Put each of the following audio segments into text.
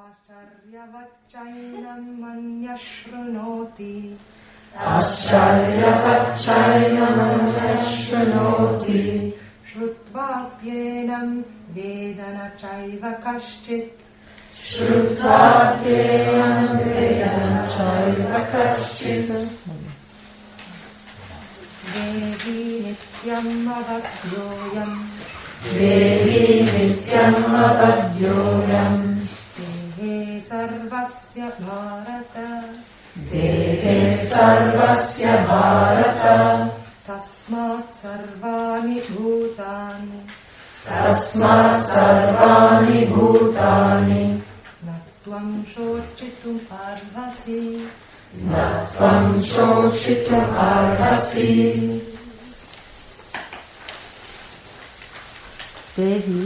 Ascharyavatchainam manyashrunoti Shrutvaapyenam vedana chaiva kaschit Devi nityam avadyoyam Dehe sarvasya bharata Tasmat sarvani bhutani Natvam shochitum arhasi Dehi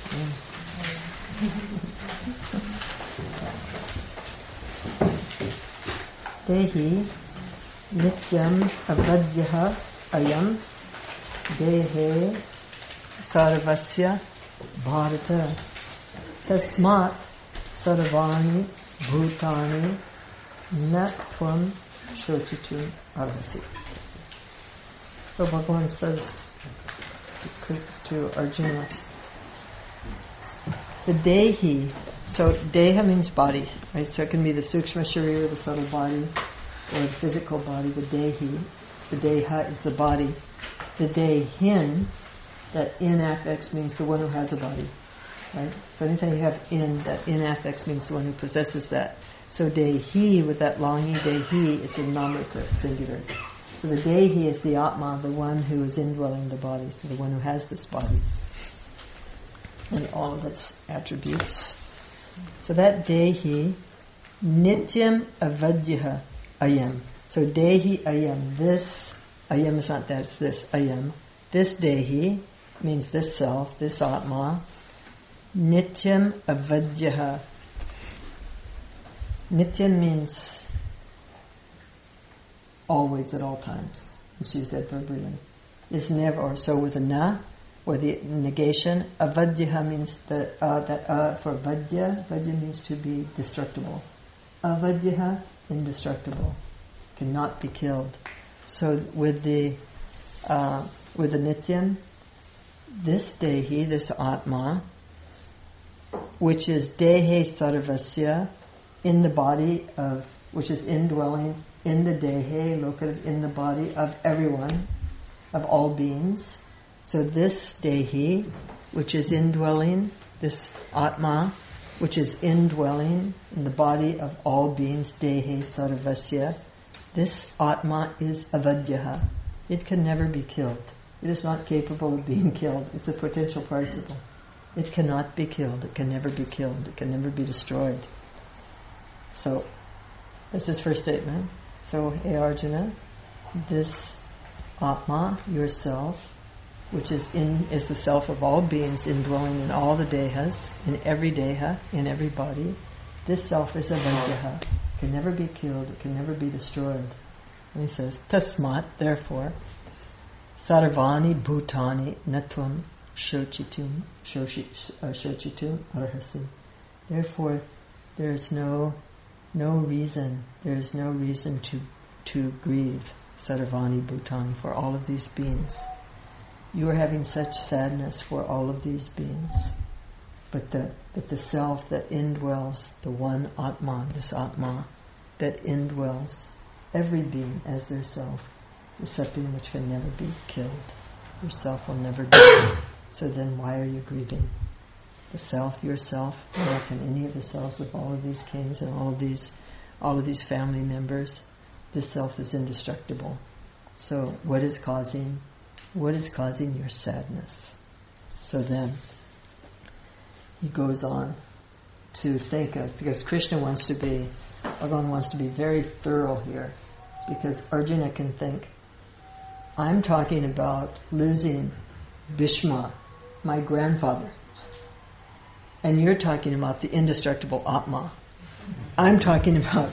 nityam avadyaha ayam dehe sarvasya bharata tasmat sarvani bhutani na tvam shochitum arhasi. So Bhagavan says to Arjuna, the Dehi, so Deha means body, right? So it can be the Sukshma Sharira, the subtle body, or the physical body, the Dehi. The Deha is the body. The Dehin, that in affix means the one who has a body, right? So anytime you have in, that in affix means the one who possesses that. So Dehi, with that long E, Dehi is the Namrata, singular. So the Dehi is the Atma, the one who is indwelling the body, so the one who has this body and all of its attributes. So that Dehi, Nityam Avadyaha Ayam. So Dehi Ayam, this, Ayam is not that, it's this, Ayam. This Dehi means this self, this Atma. Nityam Avadyaha. Nityam means always, at all times. It's used adverbially. It's never, or so with a na, or the negation. Avadyaha means that for vadya, vadya means to be destructible. Avadyaha, indestructible, cannot be killed. So with the nityam, this dehi, this atma, which is dehe sarvasya, in the body of, which is indwelling in the dehe, located in the body of everyone, of all beings. So this dehi, which is indwelling, this atma, which is indwelling in the body of all beings, dehe sarvasya, this atma is avadyaha. It can never be killed. It is not capable of being killed. It's a potential participle. It cannot be killed. It can never be killed. It can never be destroyed. So, that's his first statement. So, hey Arjuna, this Atma, yourself, which is the self of all beings, indwelling in all the dehas, in every deha, in every body, this self is avadyaha. It can never be killed. It can never be destroyed. And he says, tasmat, therefore, sarvani bhutani natvam shochitum arhasi. Therefore, there is no reason to grieve, sarvani bhutani, for all of these beings. You are having such sadness for all of these beings, but the self that indwells, the one Atma, this Atma that indwells every being as their self, is something which can never be killed. Your self will never die. So then why are you grieving? The self, yourself, nor can any of the selves of all of these kings and all of these family members, this self is indestructible. So what is causing your sadness? So then he goes on to think of, because Bhagavan wants to be very thorough here, because Arjuna can think, I'm talking about losing Bhishma, my grandfather, and you're talking about the indestructible Atma. I'm talking about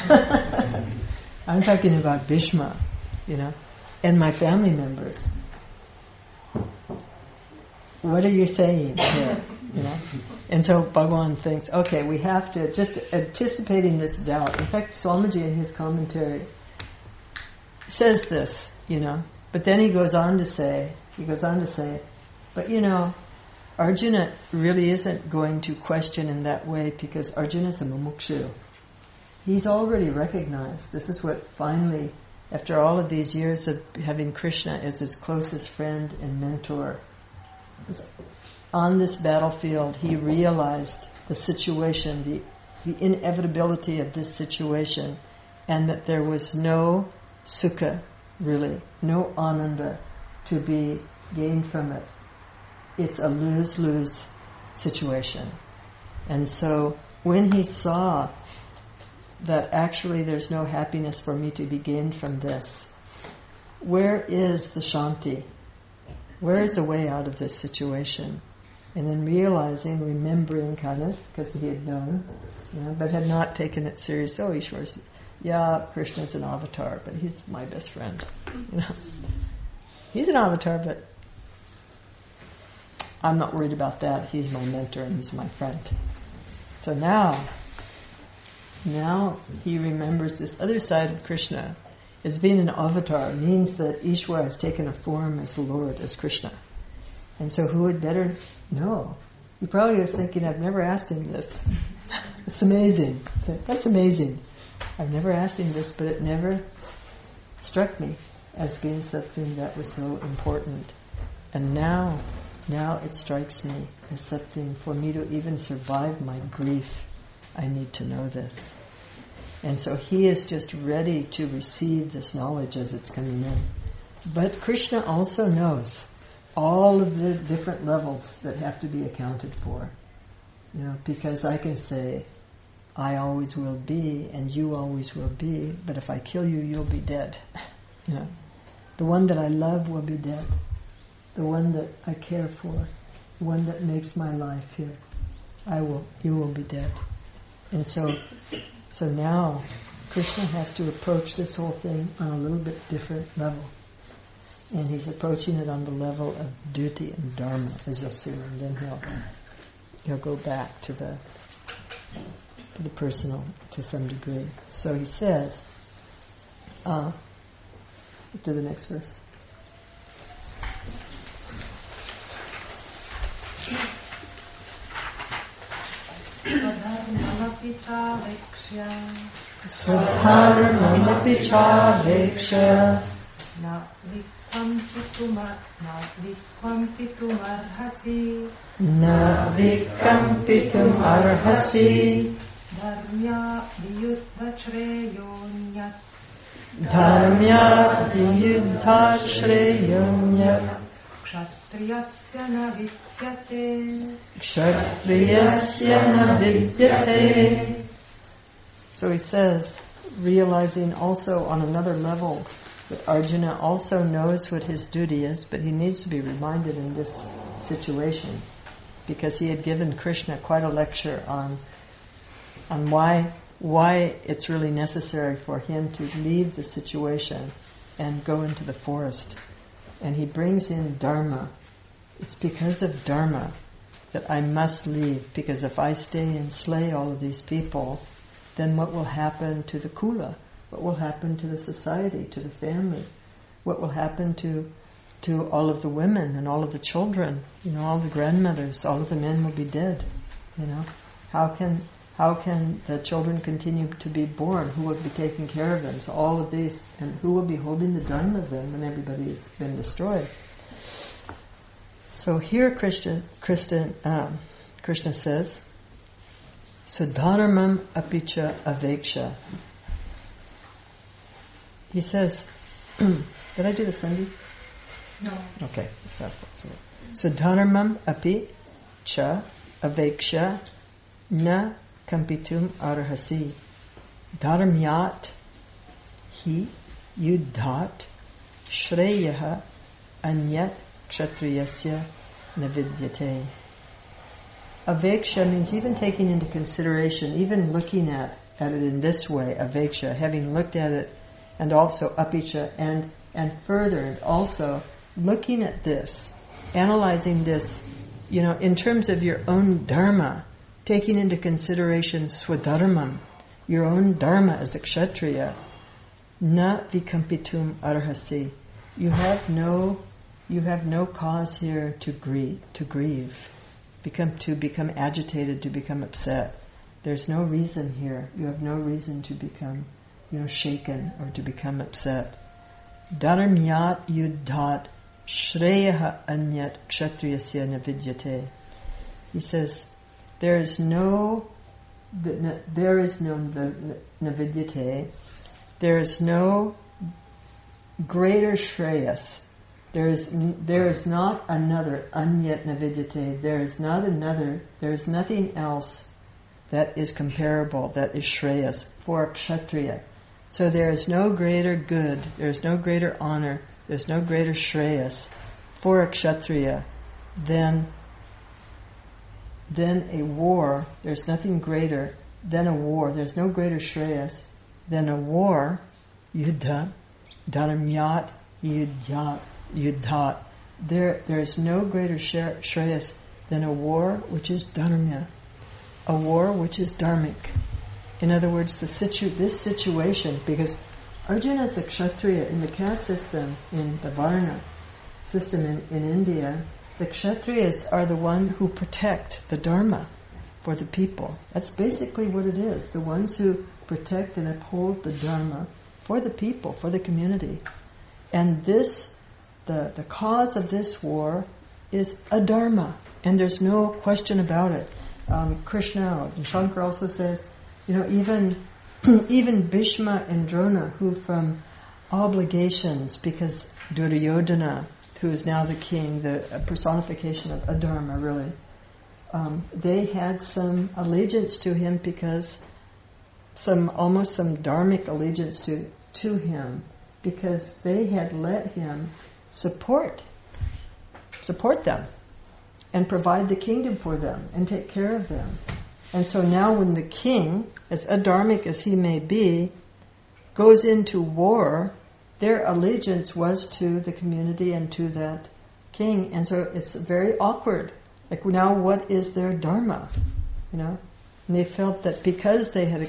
Bhishma, and my family members. What are you saying here? And so Bhagavan thinks, okay, we have to, just anticipating this doubt. In fact, Swamiji in his commentary says this, but then he goes on to say, but Arjuna really isn't going to question in that way because Arjuna is a mumukshu. He's already recognized. This is what finally, after all of these years of having Krishna as his closest friend and mentor, on this battlefield he realized the situation, the inevitability of this situation, and that there was no sukha, really, no ananda to be gained from it. It's a lose-lose situation. And so when he saw that actually there's no happiness for me to be gained from this, where is the shanti? Where is the way out of this situation? And then remembering kind of, because he had known, but had not taken it serious. Oh, Ishwar's, Krishna's an avatar, but he's my best friend. He's an avatar, but I'm not worried about that. He's my mentor and he's my friend. So now he remembers this other side of Krishna. As being an avatar means that Ishwara has taken a form as the Lord, as Krishna. And so who had better know? He probably was thinking, I've never asked him this. It's amazing. That's amazing. I've never asked him this, but it never struck me as being something that was so important. And now it strikes me as something for me to even survive my grief. I need to know this. And so he is just ready to receive this knowledge as it's coming in. But Krishna also knows all of the different levels that have to be accounted for. Because I can say, I always will be, and you always will be, but if I kill you, you'll be dead. The one that I love will be dead. The one that I care for, the one that makes my life here, you will be dead. And so now Krishna has to approach this whole thing on a little bit different level. And he's approaching it on the level of duty and dharma, as you'll see, and then he'll go back to the personal to some degree. So he says, to the next verse. Swadharmamapi chavekshya na vikkampitum arhasi dharmya viyuddha shreyonyat kshatriyasya na vidyate. So he says, realizing also on another level that Arjuna also knows what his duty is, but he needs to be reminded in this situation, because he had given Krishna quite a lecture on why it's really necessary for him to leave the situation and go into the forest. And he brings in Dharma. It's because of Dharma that I must leave, because if I stay and slay all of these people, then what will happen to the kula? What will happen to the society, to the family? What will happen to all of the women and all of the children? All the grandmothers, all of the men will be dead. How can the children continue to be born? Who will be taking care of them? So all of these, and who will be holding the dharma then when everybody has been destroyed? So here Krishna says, Swadharmam apicha aveksha. He says, did I do the Sandhi? No. Okay. Swadharmam apicha aveksha na kampitum arhasi dharmyat hi yuddhat shreyaha anyat kshatriyasya navidyate. Aveksha means even taking into consideration, even looking at it in this way, aveksha, having looked at it, and also apicha, and further, and also looking at this, analyzing this in terms of your own dharma, taking into consideration swadharmam, your own dharma as a kshatriya, na vikampitum arhasi. You have no cause here to grieve, to become agitated, to become upset. There's no reason here. You have no reason to become, shaken or to become upset. Dharmyat yuddhat shreyaha anyat kshatriyasya navidyate. He says, there is no navidyate. There is no greater shreyas. There is not another anyat navidyate. There is nothing else that is comparable, that is shreyas for a kshatriya. So there is no greater good, there is no greater honor, there's no greater shreyas for a kshatriya than a war. There's nothing greater than a war. There's no greater shreyas than a war. Yuddha, dharmyat yuddhat. There's no greater shreyas than a war which is dharma, a war which is dharmic. In other words, this situation, because Arjuna is a kshatriya in the caste system, in the varna system in India, the kshatriyas are the one who protect the dharma for the people. That's basically what it is. The ones who protect and uphold the dharma for the people, for the community. And this, the cause of this war is adharma, and there's no question about it. Krishna, and Shankar also says, even Bhishma and Drona, who from obligations, because Duryodhana, who is now the king, the personification of adharma, really, they had some allegiance to him because almost some dharmic allegiance to him, because they had let him support them and provide the kingdom for them and take care of them. And so now when the king, as adharmic as he may be, goes into war, their allegiance was to the community and to that king. And so it's very awkward. Like, now what is their dharma? And they felt that because they had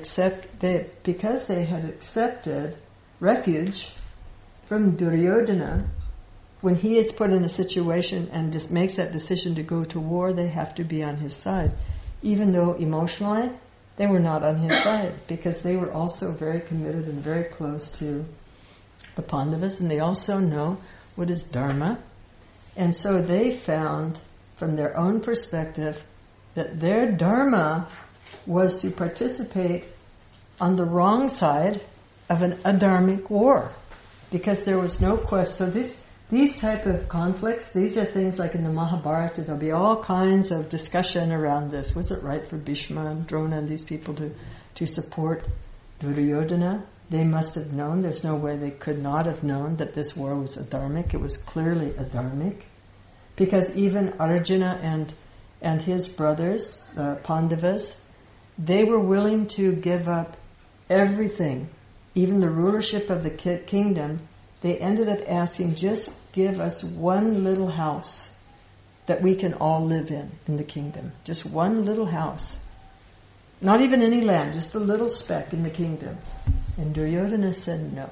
accepted refuge from Duryodhana, when he is put in a situation and just makes that decision to go to war, they have to be on his side. Even though emotionally they were not on his side, because they were also very committed and very close to the Pandavas, and they also know what is dharma. And so they found, from their own perspective, that their dharma was to participate on the wrong side of an adharmic war, because there was no question. So these type of conflicts, these are things like in the Mahabharata, there'll be all kinds of discussion around this. Was it right for Bhishma and Drona and these people to support Duryodhana? They must have known. There's no way they could not have known that this war was adharmic. It was clearly adharmic. Because even Arjuna and his brothers, the Pandavas, they were willing to give up everything, even the rulership of the kingdom. They ended up asking, just give us one little house that we can all live in the kingdom. Just one little house. Not even any land, just a little speck in the kingdom. And Duryodhana said no.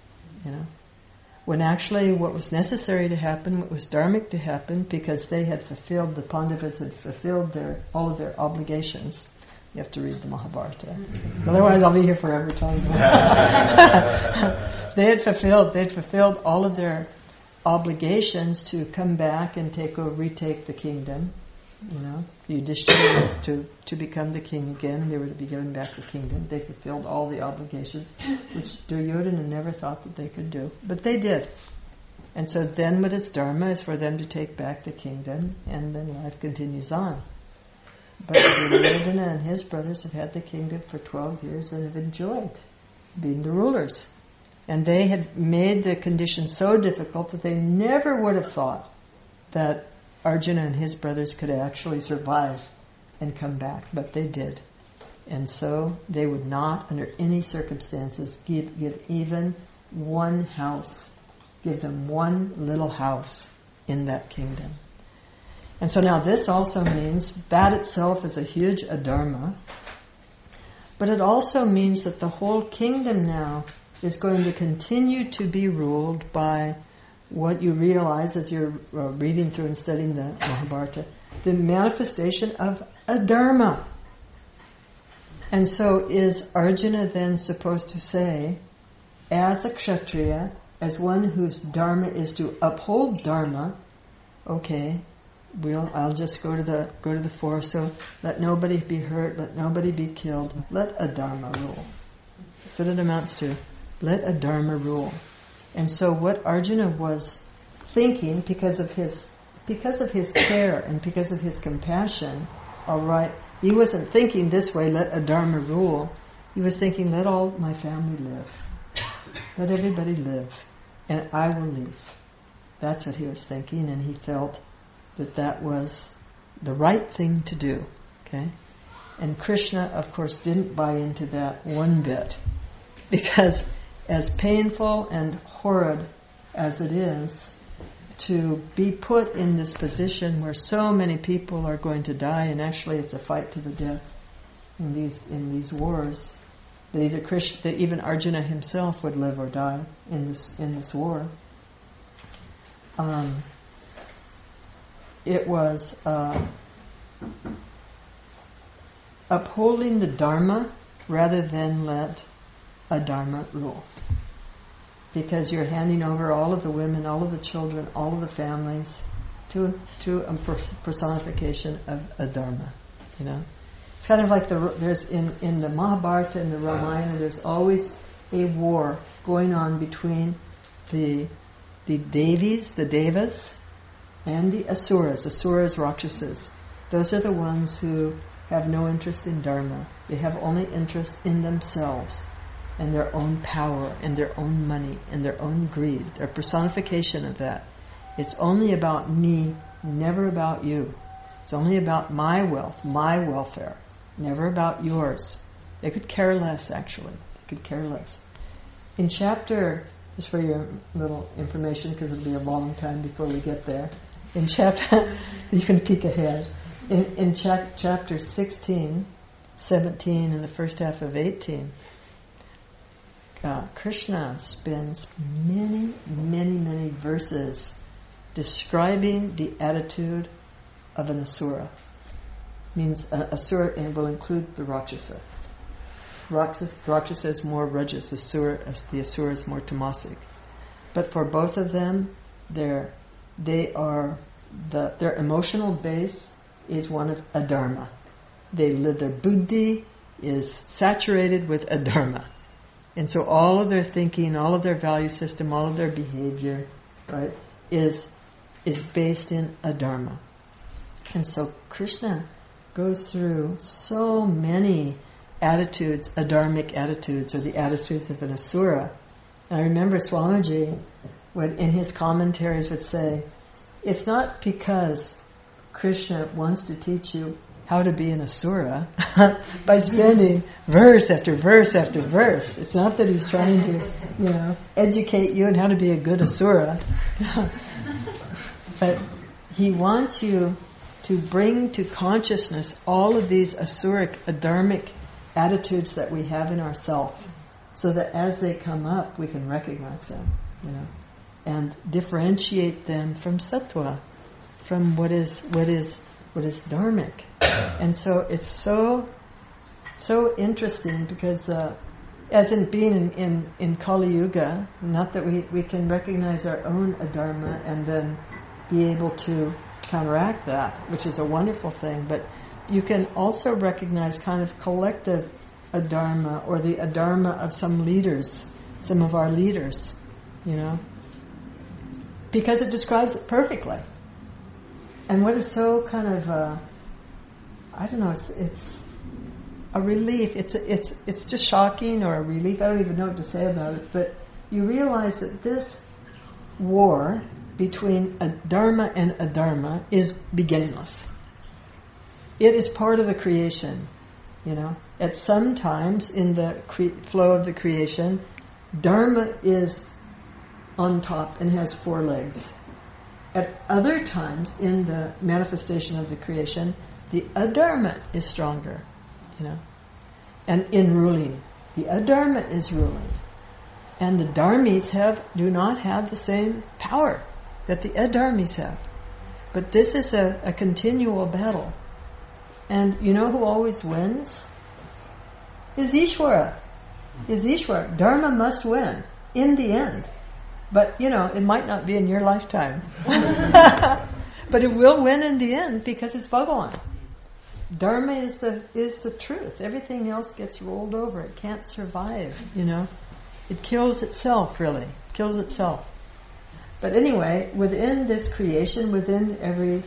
When actually what was necessary to happen, what was dharmic to happen, because they had fulfilled, the Pandavas had fulfilled all of their obligations. You have to read the Mahabharata. Otherwise I'll be here forever telling you. They'd fulfilled all of their obligations to come back and retake the kingdom. Yudhishthira was to become the king again. They were to be given back the kingdom. They fulfilled all the obligations, which Duryodhana never thought that they could do. But they did. And so then what is dharma is for them to take back the kingdom, and then life continues on. But Duryodhana and his brothers have had the kingdom for 12 years and have enjoyed being the rulers. And they had made the conditions so difficult that they never would have thought that Arjuna and his brothers could actually survive and come back, but they did. And so they would not, under any circumstances, give even one house, give them one little house in that kingdom. And so now this also means that itself is a huge adharma, but it also means that the whole kingdom now is going to continue to be ruled by what you realize as you're reading through and studying the Mahabharata, the manifestation of adharma. And so is Arjuna then supposed to say, as a Kshatriya, as one whose dharma is to uphold dharma, okay, I'll just go to the forest, so let nobody be hurt, let nobody be killed, let adharma rule. That's what it amounts to. Let adharma rule. And so what Arjuna was thinking, because of his care and because of his compassion, all right, he wasn't thinking this way, let adharma rule. He was thinking, let all my family live. Let everybody live. And I will leave. That's what he was thinking, and he felt that was the right thing to do. Okay? And Krishna, of course, didn't buy into that one bit. Because as painful and horrid as it is to be put in this position where so many people are going to die, and actually it's a fight to the death in these wars, that even Arjuna himself would live or die in this war. It was upholding the dharma rather than let adharma rule. Because you're handing over all of the women, all of the children, all of the families to a personification of adharma. You know, it's kind of like there's in the Mahabharata and the Ramayana. There's always a war going on between the Devis, the Devas, and the Asuras. Asuras, Rakshasas. Those are the ones who have no interest in dharma. They have only interest in themselves and their own power and their own money and their own greed. They're a personification of that. It's only about me, never about you. It's only about my wealth, my welfare, never about yours. They could care less, actually. They could care less. In chapter, just for your little information, because it'll be a long time before we get there, in chapter, so you can peek ahead, in chapter 16, 17, and the first half of 18, Krishna spends many, many, many verses describing the attitude of an asura. Means asura will include the Rakshasa. Rakshasa is more rajas, the asura is more tamasic. But for both of them, their emotional base is one of adharma. Their buddhi is saturated with adharma. And so all of their thinking, all of their value system, all of their behavior, right, is based in adharma. And so Krishna goes through so many attitudes, adharmic attitudes, or the attitudes of an asura. And I remember Swamiji would, in his commentaries, would say, it's not because Krishna wants to teach you how to be an asura by spending verse after verse after verse. It's not that he's trying to, educate you on how to be a good asura. But he wants you to bring to consciousness all of these asuric, adharmic attitudes that we have in ourselves, so that as they come up, we can recognize them, and differentiate them from sattva, from what is dharmic. And so it's so interesting because as in being in Kali Yuga, not that we can recognize our own adharma and then be able to counteract that, which is a wonderful thing, but you can also recognize kind of collective adharma or the adharma of some leaders, some of our leaders, because it describes it perfectly. And what is so kind of it's a relief. It's just shocking or a relief. I don't even know what to say about it. But you realize that this war between dharma and adharma is beginningless. It is part of the creation. At some times in the flow of the creation, dharma is on top and has four legs. at other times in the manifestation of the creation, the adharma is stronger, and in ruling. The adharma is ruling. And the dharmis do not have the same power that the adharmis have. But this is a continual battle. And you know who always wins? Is Ishvara. Is Ishvara. Dharma must win in the end. But, it might not be in your lifetime. But it will win in the end because it's Bhagavan. Dharma is the truth. Everything else gets rolled over. It can't survive, It kills itself, really. Kills itself. But anyway, within this creation, within every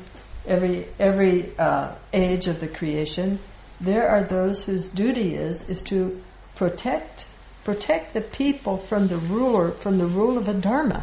age of the creation, there are those whose duty is to protect the people from the rule of adharma,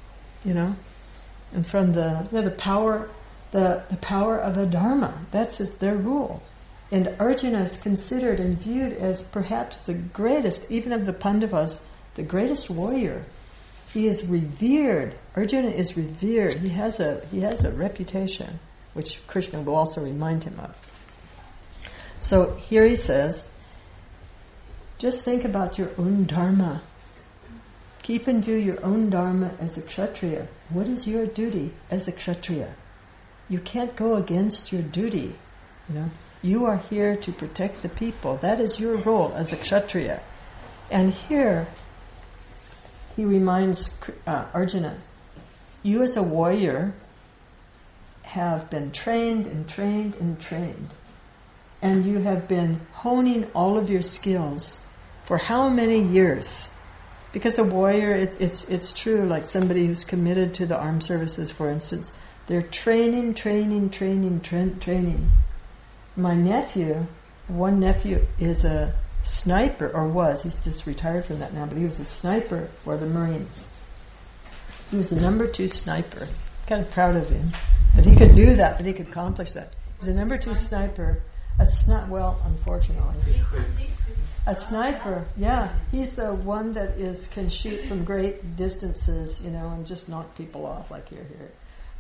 and from the power of adharma. That's their rule. And Arjuna is considered and viewed as perhaps the greatest, even of the Pandavas, the greatest warrior. He is revered. Arjuna is revered. He has a reputation, which Krishna will also remind him of. So here he says, just think about your own dharma. Keep in view your own dharma as a kshatriya. What is your duty as a kshatriya? You can't go against your duty. You are here to protect the people. That is your role as a kshatriya. And here he reminds Arjuna, you as a warrior have been trained and trained and trained. And you have been honing all of your skills for how many years? Because a warrior, it's true, like somebody who's committed to the armed services, for instance, they're training. My one nephew is a sniper, or was, he's just retired from that now, but he was a sniper for the Marines. He was the number 2 sniper. Kind of proud of him. But he could do that, but he could accomplish that. He's the number 2 sniper. Unfortunately. A sniper, yeah. He's the one that can shoot from great distances, and just knock people off like you're here.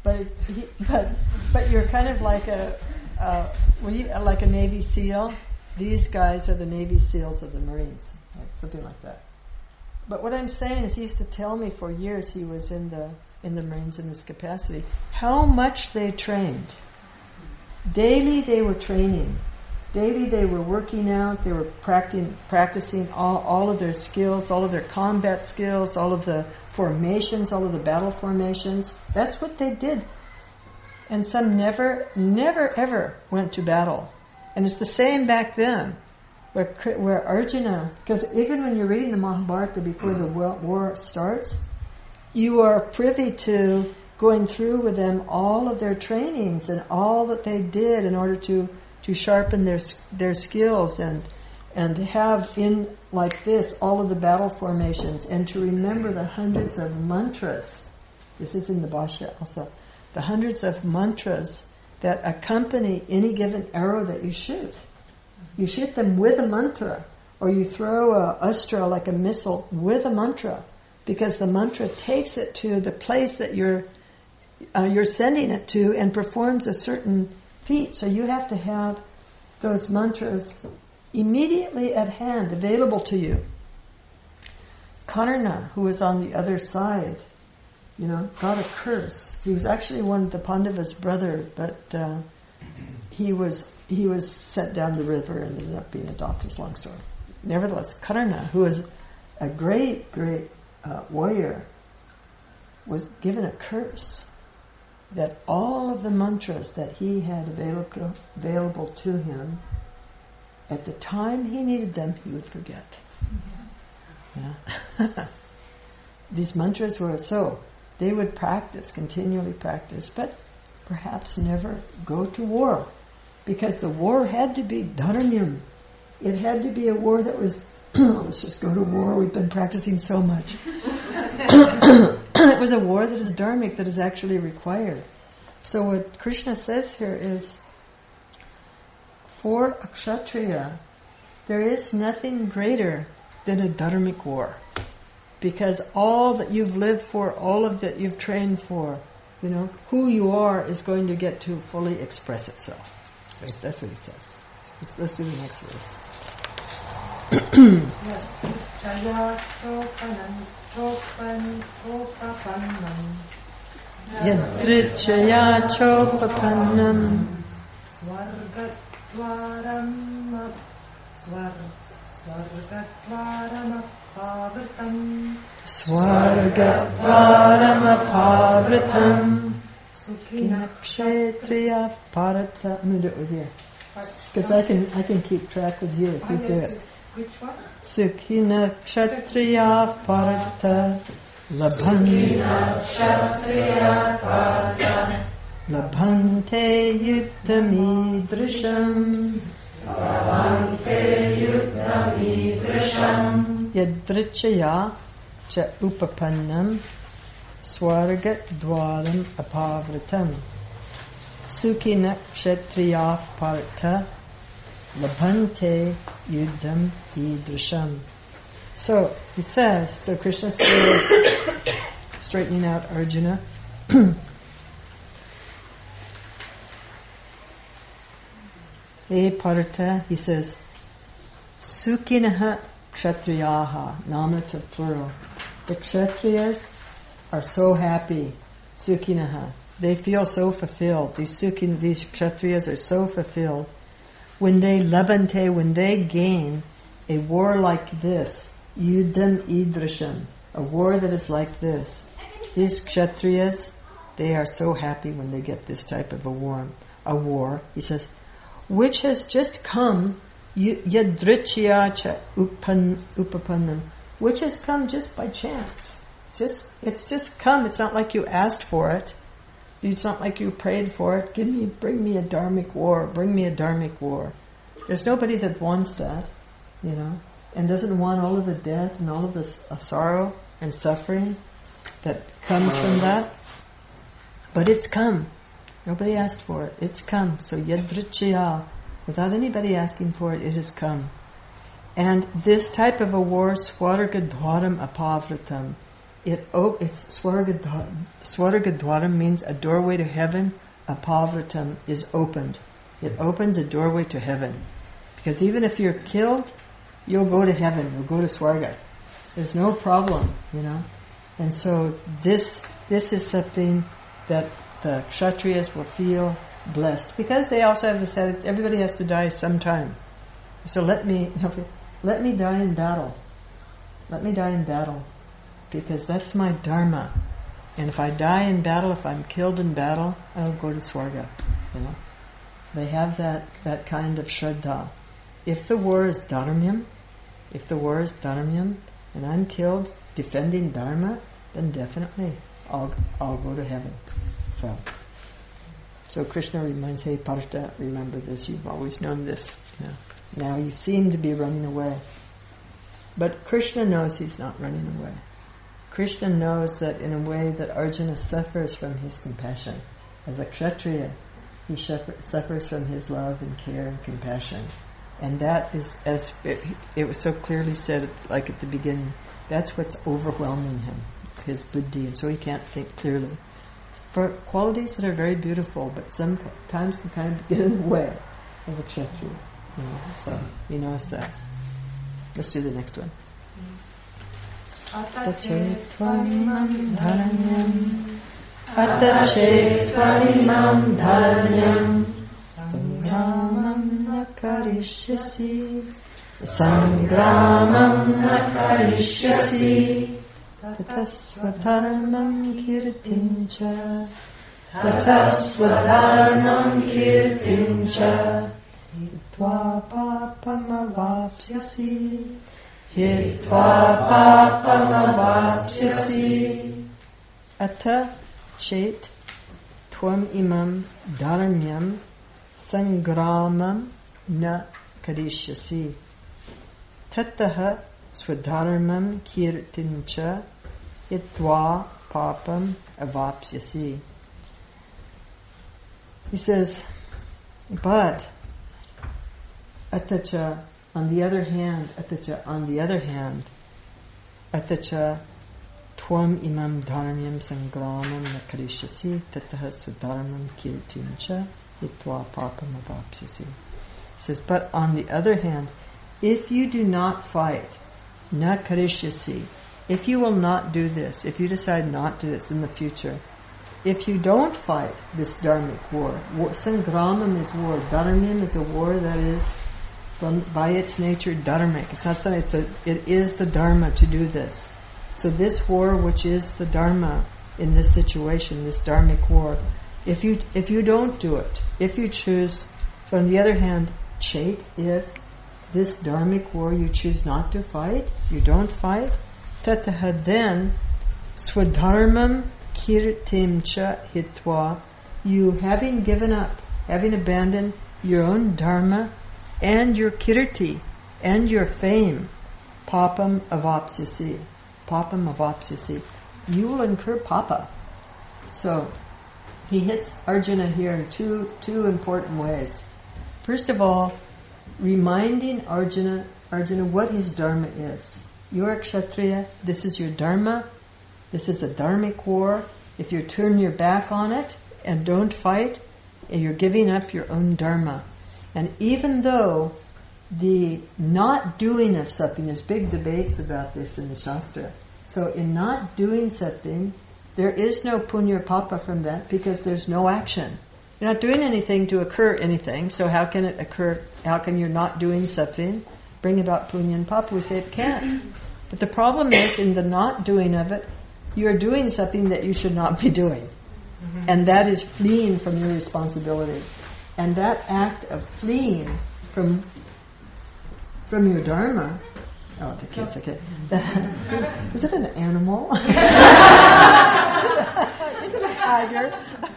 But you're kind of like like a Navy SEAL. These guys are the Navy SEALs of the Marines, something like that. But what I'm saying is, he used to tell me for years he was in the Marines in this capacity, how much they trained. Daily they were training. Daily they were working out. They were practicing all of their skills, all of their combat skills, all of the formations, all of the battle formations. That's what they did. And some never ever went to battle. And it's the same back then, where Arjuna, because even when you're reading the Mahabharata before the war starts, you are privy to going through with them all of their trainings and all that they did in order to sharpen their skills and to have in like this all of the battle formations and to remember the hundreds of mantras. This is in the Bhashya also. The hundreds of mantras that accompany any given arrow that you shoot. You shoot them with a mantra, or you throw a astra like a missile with a mantra, because the mantra takes it to the place that you're sending it to and performs a certain feat. So you have to have those mantras immediately at hand, available to you. Karna, who was on the other side, got a curse. He was actually one of the Pandavas' brother, but he was sent down the river and ended up being adopted. Long story. Nevertheless, Karna, who was a great warrior, was given a curse that all of the mantras that he had available to him, at the time he needed them, he would forget. Yeah. These mantras were so. They would continually practice, but perhaps never go to war, because the war had to be dharmyam. It had to be a war that was, let's just go to war, we've been practicing so much. It was a war that is dharmic, that is actually required. So what Krishna says here is, for a kshatriya, there is nothing greater than a dharmic war. Because all that you've lived for, all of that you've trained for, who you are is going to get to fully express itself. So that's what he says. So let's do the next verse. Yadrichaya chopapannam Swargatvaramapavritam Sukinakshetriya Parata. I'm going to do it with you. Because I can keep track with you. Please do it. Which one? Sukinakshetriya Parata Labhante Yuddhamidrisham Yadrichaya cha upapannam Swargat dwaram apavritam Sukhina kshatriya partha Labhante yuddham idrisham. So he says, so Krishna's straightening out Arjuna. Hey Partha, he says, Sukhinaha kshatriyaha, namata plural. The kshatriyas are so happy. Sukhinaha. They feel so fulfilled. These kshatriyas are so fulfilled. When they labante, when they gain a war like this, Yuddham Idrasham, a war that is like this. These kshatriyas, they are so happy when they get this type of a war. He says, which has just come, yadrichya cha upapannam, which has come just by chance. It's just come. It's not like you asked for it. It's not like you prayed for it. Bring me a dharmic war. Bring me a dharmic war. There's nobody that wants that, and doesn't want all of the death and all of the sorrow and suffering that comes from that. But it's come. Nobody asked for it. It's come. So yadrichya, without anybody asking for it, it has come. And this type of a war, swargadwaram apavritam, it's swargadwaram means a doorway to heaven. Apavritam is opened. It opens a doorway to heaven. Because even if you're killed, you'll go to heaven. You'll go to Swarga. There's no problem, And so this is something that the Kshatriyas will feel blessed. Because they also have this attitude, everybody has to die sometime. So let me die in battle. Let me die in battle. Because that's my dharma. And if I die in battle, if I'm killed in battle, I'll go to Swarga. They have that kind of shraddha. If the war is dharmyam, and I'm killed defending dharma, then definitely I'll go to heaven. So Krishna reminds, hey Partha, remember this, you've always known this. Now you seem to be running away. But Krishna knows he's not running away. Krishna knows that in a way that Arjuna suffers from his compassion. As a Kshatriya, he suffers from his love and care and compassion. And that is, as it was so clearly said, like at the beginning, that's what's overwhelming him, his buddhi, and so he can't think clearly. For qualities that are very beautiful, but sometimes can kind of get in the way of a Kshatriya. So he knows that. Let's do the next one. Atachetvanimam dharanyam Sangramam na karishyasi Tatasvatharnam kirtincha Hitva papamavapsyasi Ata chet tvam imam dharanyam sangramam na karishyasi Tataha swadharmam kirtincha Hitva papam avapsyasi. He says, but atacha, on the other hand, Tvam imam dharmyam sangramam na karishyasi tataha sudharmam kirtimcha hitva papam avapsyasi. It says, but on the other hand, if you do not fight, na karishyasi, if you will not do this, if you decide not to do this in the future, if you don't fight this dharmic war, sangramam is war, dharmyam is a war that is by its nature dharmic. It's not something, it is the dharma to do this. So this war, which is the dharma in this situation, this dharmic war, if you don't do it, if you choose, so on the other hand, chait, if this dharmic war you choose not to fight, you don't fight, tataha then, swadharmam kirtim cha hitva, you having given up, having abandoned your own dharma and your kirti and your fame, papam avapsyasi, you will incur papa. So he hits Arjuna here in two important ways. First of all, reminding Arjuna what his dharma is. You're a kshatriya, this is your dharma, this is a dharmic war. If you turn your back on it and don't fight, you're giving up your own dharma. And even though the not doing of something, there's big debates about this in the Shastra. So in not doing something, there is no punya or papa from that because there's no action. You're not doing anything to occur anything, so how can it occur? How can you're not doing something bring about punya and papa? We say it can't. But the problem is in the not doing of it, you're doing something that you should not be doing. Mm-hmm. And that is fleeing from your responsibility. And that act of fleeing from your dharma, oh, the kids, okay. Is it an animal? Is it a tiger?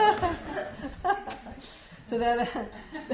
So that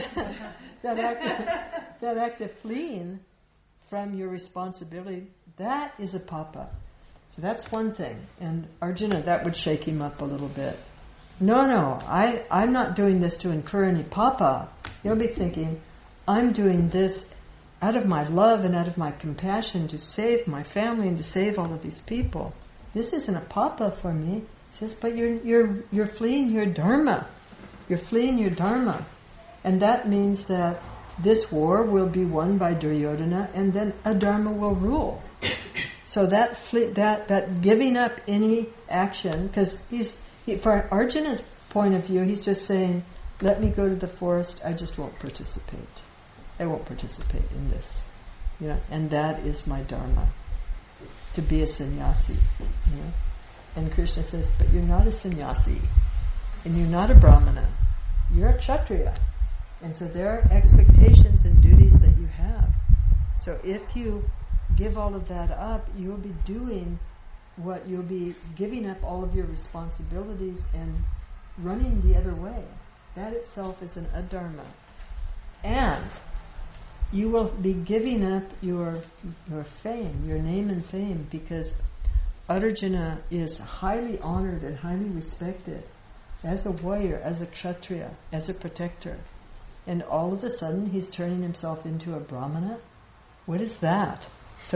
act of fleeing from your responsibility, that is a papa. So that's one thing. And Arjuna, that would shake him up a little bit. No, I'm not doing this to incur any papa. You'll be thinking, I'm doing this out of my love and out of my compassion to save my family and to save all of these people. This isn't a papa for me. He says, but you're fleeing your dharma. You're fleeing your dharma. And that means that this war will be won by Duryodhana and then adharma will rule. So that giving up any action, because for Arjuna's point of view, he's just saying, let me go to the forest, I just won't participate. I won't participate in this. And that is my dharma, to be a sannyasi. And Krishna says, but you're not a sannyasi, and you're not a brahmana, you're a kshatriya. And so there are expectations and duties that you have. So if you give all of that up, you'll be doing what you'll be giving up all of your responsibilities and running the other way. That itself is an adharma. And you will be giving up your fame, your name and fame, because Arjuna is highly honored and highly respected as a warrior, as a kshatriya, as a protector. And all of a sudden he's turning himself into a brahmana. What is that? So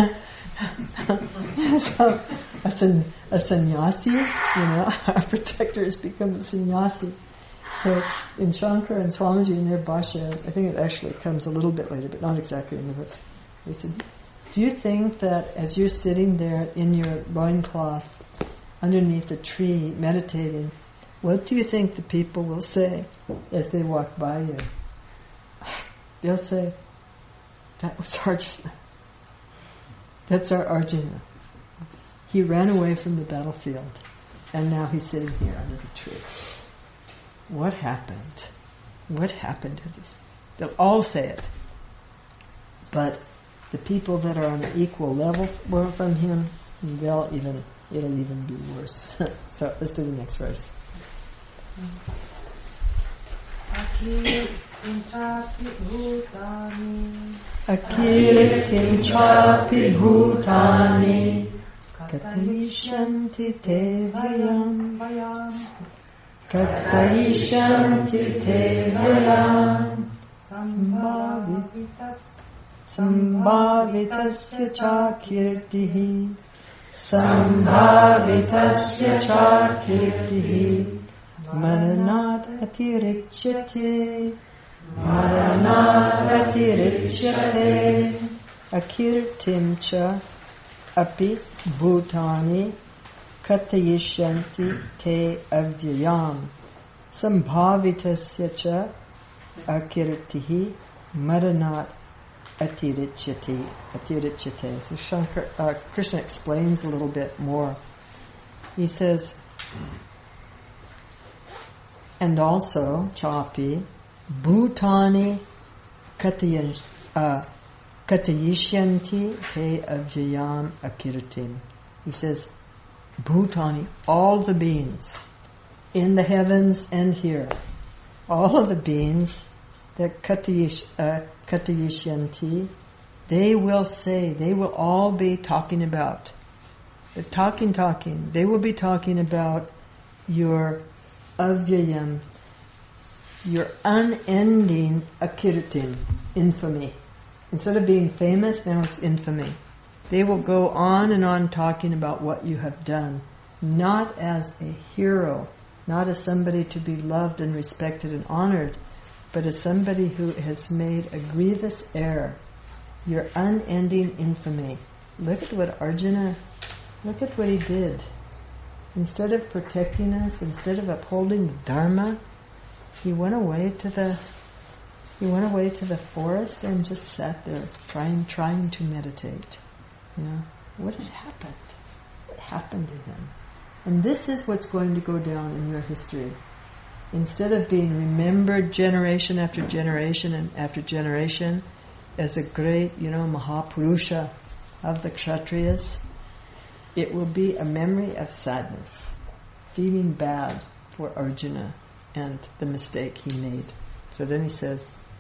a sannyasi, our protector has become a sannyasi. So in Shankar and Swamiji in their bhashya, I think it actually comes a little bit later, but not exactly in the verse. They said, do you think that as you're sitting there in your loincloth underneath a tree meditating, what do you think the people will say as they walk by you? They'll say, that was Arjuna. That's our Arjuna. He ran away from the battlefield, and now he's sitting here under the tree. What happened? What happened to this? They'll all say it. But the people that are on an equal level from him, it'll even be worse. So let's do the next verse. Akirtim chapi bhutani katayishyanti te vayam katayishyanti te vayam sambhavitasya cha kirtihi Sambhavitasya cha kirtihi maranat atirichyate. Maranat atirichyate. Akirtim cha api bhutani katayishyanti te avyayam. Sambhavitasya cha akirtihi maranat atirichyate. So Krishna explains a little bit more. He says, and also, chapi, bhutani katayishyanti te avyayam akirtim. He says, bhutani, all the beings, in the heavens and here, all of the beings that katayishyanti, they will say, they will all be talking about, talking, they will be talking about your avyayam, your unending akirtim, infamy. Instead of being famous, now it's infamy. They will go on and on talking about what you have done, not as a hero, not as somebody to be loved and respected and honored, but as somebody who has made a grievous error, your unending infamy. Look at what Arjuna, look at what he did. Instead of protecting us, instead of upholding the Dharma, he went away to the forest and just sat there trying to meditate. What had happened? What happened to him? And this is what's going to go down in your history. Instead of being remembered generation after generation and after generation as a great, Mahapurusha of the Kshatriyas, it will be a memory of sadness, feeling bad for Arjuna and the mistake he made. So then he says,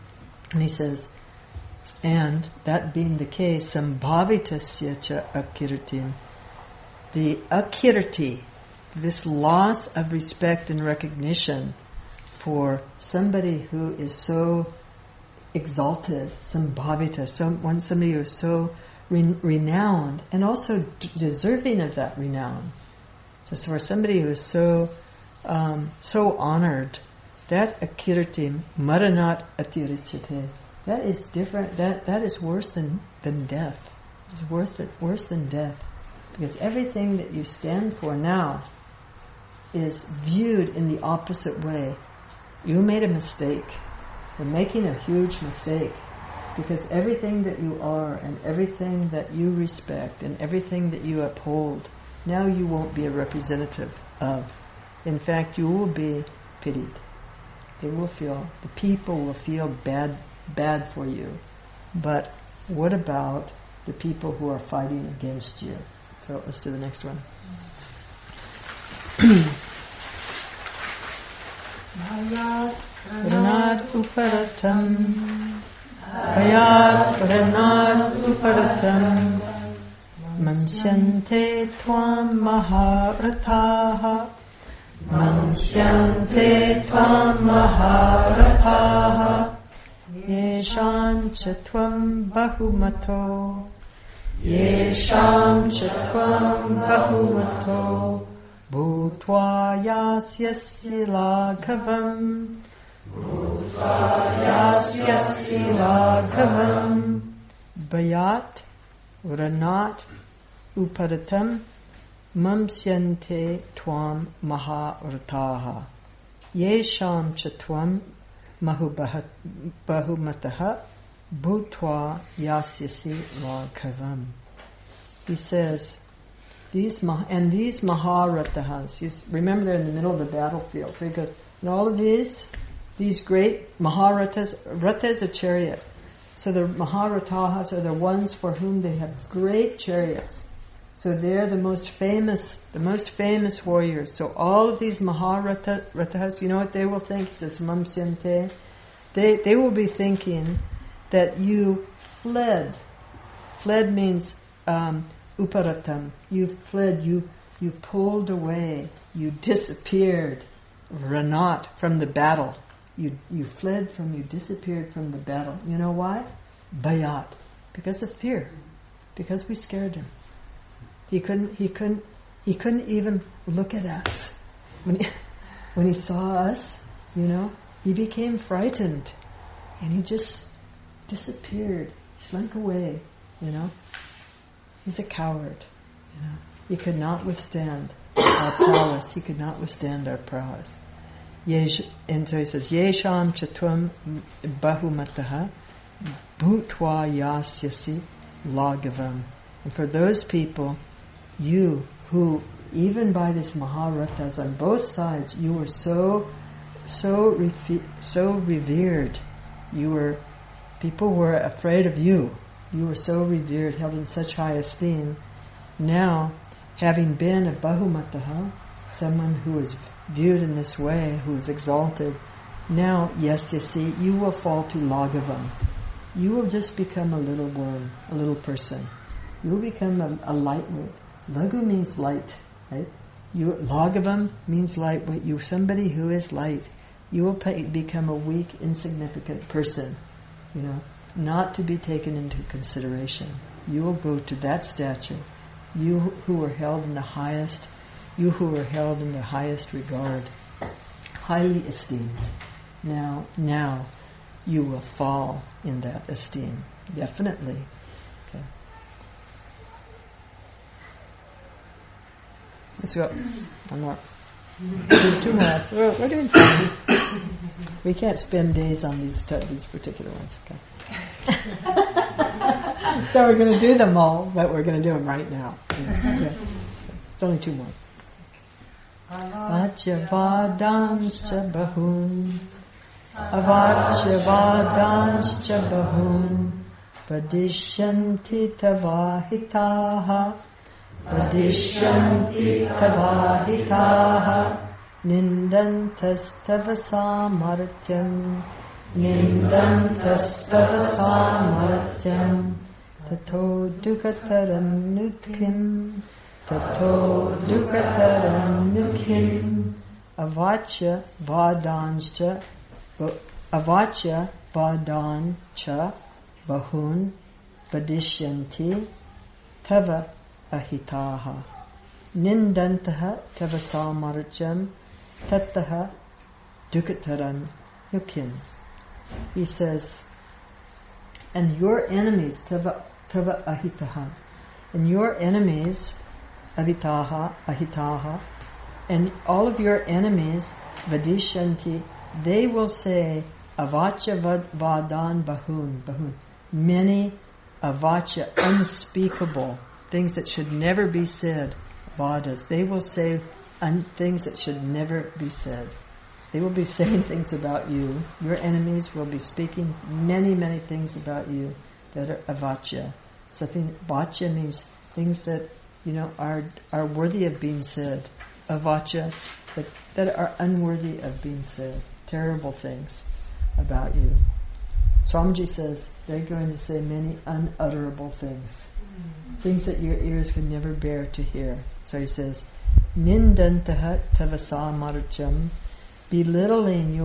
and that being the case, sambhavitasya cha akirtim, the akirti, this loss of respect and recognition for somebody who is so exalted, sambhavita, somebody who is so renowned and also deserving of that renown. Just for somebody who is so honored, that akirti maranat atirichyate, that is different. That is worse than death. It's worse than death, because everything that you stand for now is viewed in the opposite way. You made a mistake. You're making a huge mistake, because everything that you are and everything that you respect and everything that you uphold, now you won't be a representative of. In fact, you will be pitied. The people will feel bad for you. But what about the people who are fighting against you? So let's do the next one. Pranad uparatam mansyante tvam maharataha yesham cha tvam bahumato bhutva yasyasya laghavam bayat uranat uparatam mamsyante tvam maharataha yesham cha tvam bahumataha bhutva yasyasi laghavam. He says, these Maharatahas, remember they're in the middle of the battlefield. So he goes, and all of these great Maharatas, Ratha is a chariot. So the Maharatahas are the ones for whom they have great chariots. So they're the most famous warriors. So all of these Maharatahas, you know what they will think? It says, Mamsyante. They will be thinking that you fled. Fled means uparatam. You fled, you pulled away, you disappeared. Ranat, from the battle. You disappeared from the battle. You know why? Bayat. Because of fear. Because we scared him. He couldn't even look at us. When he saw us, he became frightened, and he just disappeared, slunk away. He's a coward. He could not withstand our prowess. He could not withstand our prowess. And so he says, Yesham chatvam bahumataha bhutva yasyasi lagavam. And for those people, you who, even by this Maharathas on both sides, you were so revered. People were afraid of you. You were so revered, held in such high esteem. Now, having been a Bahumataha, someone who is viewed in this way, who is exalted, now, yes, you see, you will fall to Lagavam. You will just become a little worm, a little person. You will become a lightweight. Lagu means light, right? Lagavam means lightweight. You, somebody who is light. You will become a weak, insignificant person, not to be taken into consideration. You will go to that stature. You who were held in the highest regard, highly esteemed. Now you will fall in that esteem, definitely. Okay. Let's go. One more. Two more. We're doing fine. We can't spend days on these particular ones. Okay. So we're going to do them all, but we're going to do them right now. Okay. It's only two more. Avachyavadanscha bahun Avachyavadanscha bahun Padishyanti tavahitaha Padishyanti tavahitaha Nindantas samartyam Nindantas samartyam Tato dukataram nutkim Tato dukataram nutkim Avachya vadancha bahun Padishyanti tava ahitaha Nindantaha tava samartyam Tattaha dukataram nutkim. He says, and your enemies, tava ahitaha, and your enemies, ahitaha, and all of your enemies, vadishyanti, they will say, avacya vadan bahun, many avacya, unspeakable, things that should never be said, vadas. They will say things that should never be said. They will be saying things about you. Your enemies will be speaking many, many things about you that are avacya. Vacya means things that are worthy of being said. Avacya, that are unworthy of being said. Terrible things about you. Swamiji says they're going to say many unutterable things. Things that your ears could never bear to hear. So he says, Nindantaha tavasa marcham, belittling,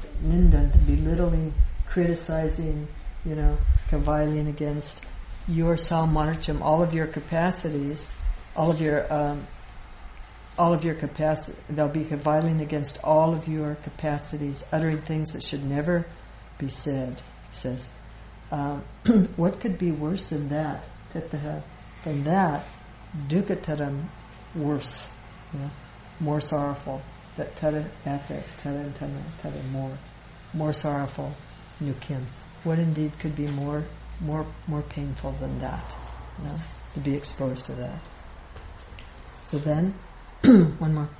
criticizing, caviling against your samartyam, all of your capacities, all of your capacity. They'll be caviling against all of your capacities, uttering things that should never be said. He says, what could be worse than that? Than that, dukataram, worse, more sorrowful. That tara affects, tara and tara more sorrowful. Nukim. What indeed could be more painful than that? To be exposed to that. So then, one more.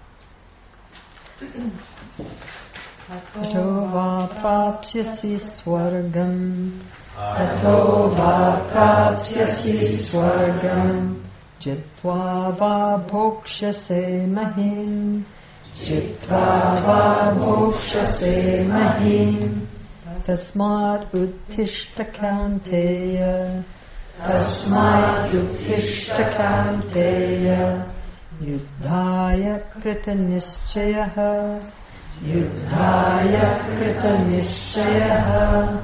Tato va prapsyasi swargam. Tato va prapsyasi swargam. Jitva va bhokshase mahim. Jitva va bhokshase mahim. Tasmat uttishta kanteya. Tasmat uttishta kanteya. Yuddhaya krita nischayaha. Yuddhaya krita nischayaha.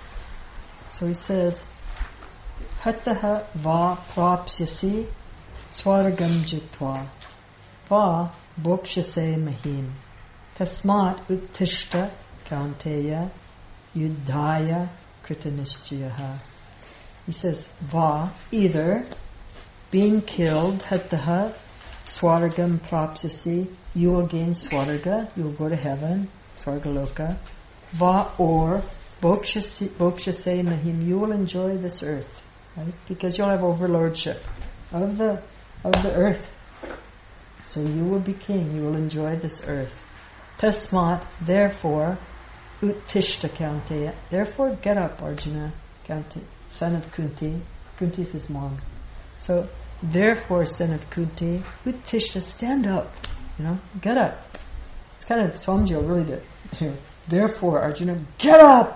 So he says, Hataha va prapsyasi swargam jitva va bokshase mahim tasmat uttishta kaunteya yuddhaya kritanishchayaha. He says, va, either being killed, hataha, swargam prapsasi, you will gain swarga, you will go to heaven, swargaloka. Va, or bokshase mahim, you will enjoy this earth, right? Because you'll have overlordship of the earth. So you will be king, you will enjoy this earth. Tasmat, therefore, uttishta kaunteya, therefore get up, Arjuna, son of Kunti. Kunti is his mom. So, therefore, son of Kunti, uttishta, stand up, get up. It's kind of Swamiji really did here. Therefore, Arjuna, get up!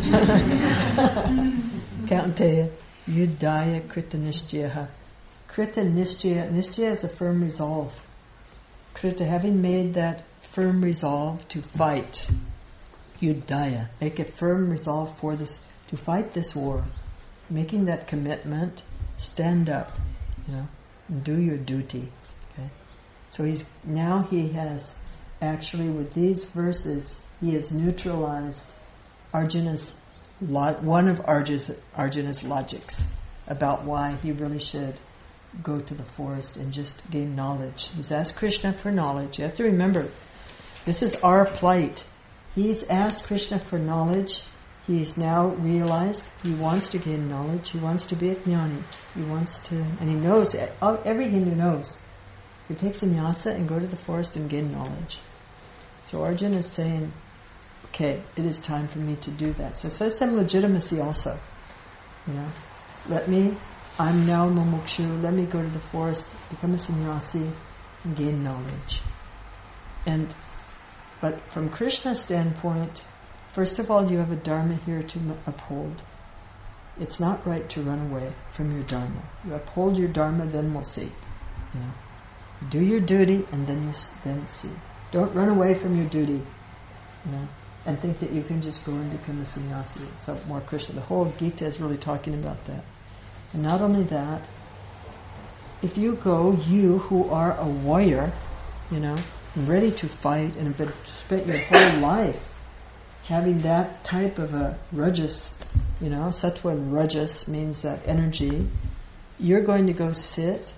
Kaunteya, yuddhaya kritanishchayaha. Krita nishchaya is a firm resolve. Krita, having made that firm resolve to fight, yuddhaya, make a firm resolve for this, to fight this war, making that commitment, stand up, and do your duty. Okay, so he has actually, with these verses, he has neutralized one of Arjuna's logics about why he really should go to the forest and just gain knowledge. He's asked Krishna for knowledge. You have to remember, this is our plight. He's asked Krishna for knowledge. He's now realized he wants to gain knowledge. He wants to be a jnani. He wants to, and he knows, every Hindu knows, you take sannyasa and go to the forest and gain knowledge. So Arjuna is saying, okay, it is time for me to do that. So it says some legitimacy also. I'm now mumukshu, let me go to the forest, become a sannyasi, and gain knowledge. But from Krishna's standpoint, first of all, you have a dharma here to uphold. It's not right to run away from your dharma. You uphold your dharma, then we'll see. Do your duty, and then see. Don't run away from your duty, and think that you can just go and become a sannyasi. It's more Krishna. The whole Gita is really talking about that. And not only that, if you go, you who are a warrior, ready to fight and have spent your whole life having that type of a rajas, sattva and rajas means that energy, you're going to go sit,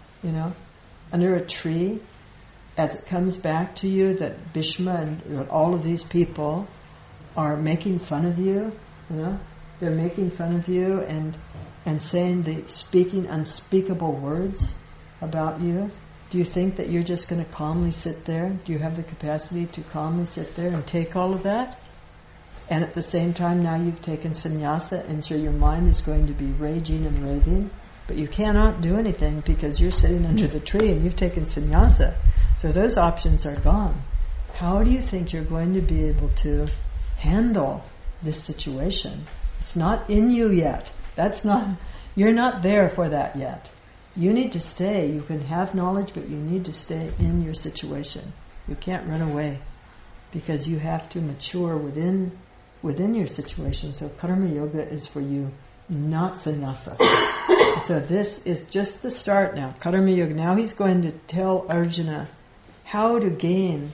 under a tree as it comes back to you that Bhishma and all of these people are making fun of you, they're making fun of you and speaking unspeakable words about you. Do you think that you're just going to calmly sit there? Do you have the capacity to calmly sit there and take all of that? And at the same time, now you've taken sannyasa, and so your mind is going to be raging and raving, but you cannot do anything because you're sitting under the tree and you've taken sannyasa. So those options are gone. How do you think you're going to be able to handle this situation? It's not in you yet. You're not there for that yet. You need to stay. You can have knowledge, but you need to stay in your situation. You can't run away because you have to mature within your situation. So karma yoga is for you, not sannyasa. So this is just the start now. Karma yoga. Now he's going to tell Arjuna how to gaining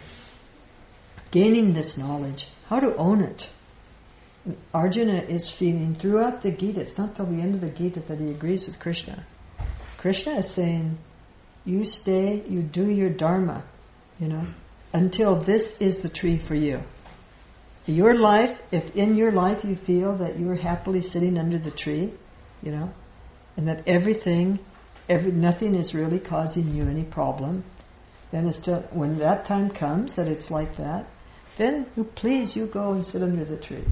this knowledge, how to own it. And Arjuna is feeling throughout the Gita, it's not till the end of the Gita that he agrees with Krishna. Krishna is saying, you stay, you do your dharma, until this is the tree for you. Your life, if in your life you feel that you're happily sitting under the tree, and that nothing is really causing you any problem, then when that time comes that it's like that, then you go and sit under the tree.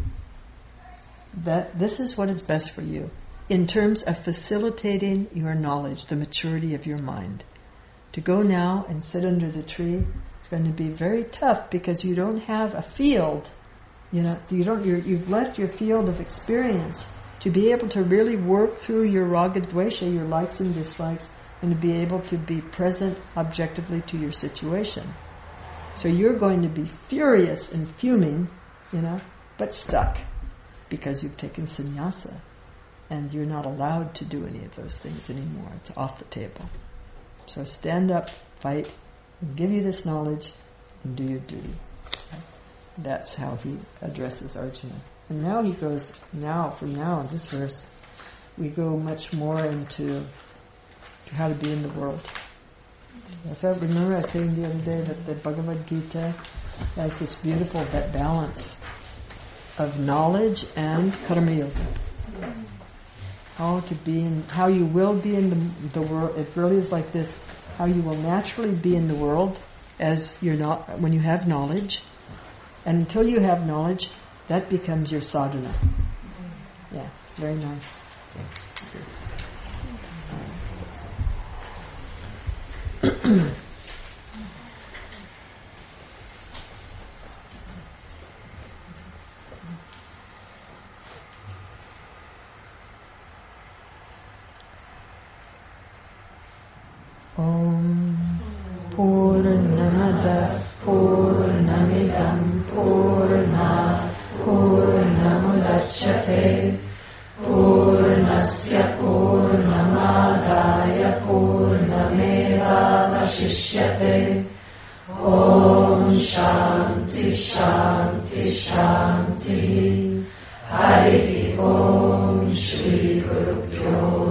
That this is what is best for you in terms of facilitating your knowledge, the maturity of your mind. To go now and sit under the tree, it's going to be very tough because you don't have a field. You've left your field of experience to be able to really work through your raga dvesha, your likes and dislikes, and to be able to be present objectively to your situation. So you're going to be furious and fuming, but stuck because you've taken sannyasa and you're not allowed to do any of those things anymore. It's off the table. So stand up, fight, and give you this knowledge, and do your duty. That's how he addresses Arjuna. And now he goes, from now in this verse, we go much more into how to be in the world. That's why, remember I was saying the other day that the Bhagavad Gita has this beautiful balance of knowledge and karma yoga. How you will be in the world. It really is like this: how you will naturally be in the world as you're not when you have knowledge, and until you have knowledge, that becomes your sadhana. Yeah, very nice. Om Purnamada Purnamidam Purnat Purnamudachyate Purnasya Purnamadaya Purnameva Vashishyate. Om Shanti Shanti Shanti. Hari Om Shri Guru Pyo